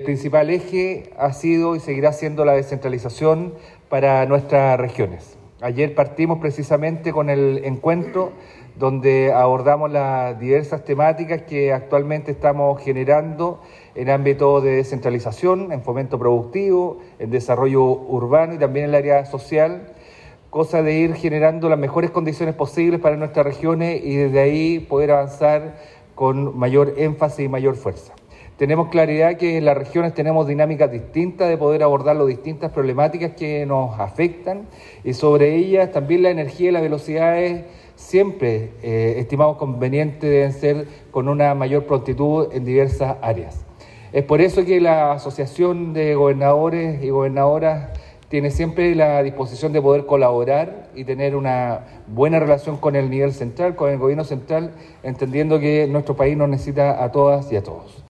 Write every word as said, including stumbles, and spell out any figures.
principal eje ha sido y seguirá siendo la descentralización para nuestras regiones. Ayer partimos precisamente con el encuentro donde abordamos las diversas temáticas que actualmente estamos generando en ámbito de descentralización, en fomento productivo, en desarrollo urbano y también en el área social, cosa de ir generando las mejores condiciones posibles para nuestras regiones y desde ahí poder avanzar con mayor énfasis y mayor fuerza. Tenemos claridad que en las regiones tenemos dinámicas distintas de poder abordar las distintas problemáticas que nos afectan y sobre ellas también la energía y las velocidades siempre eh, estimamos convenientes deben ser con una mayor prontitud en diversas áreas. Es por eso que la Asociación de Gobernadores y Gobernadoras tiene siempre la disposición de poder colaborar y tener una buena relación con el nivel central, con el gobierno central, entendiendo que nuestro país nos necesita a todas y a todos.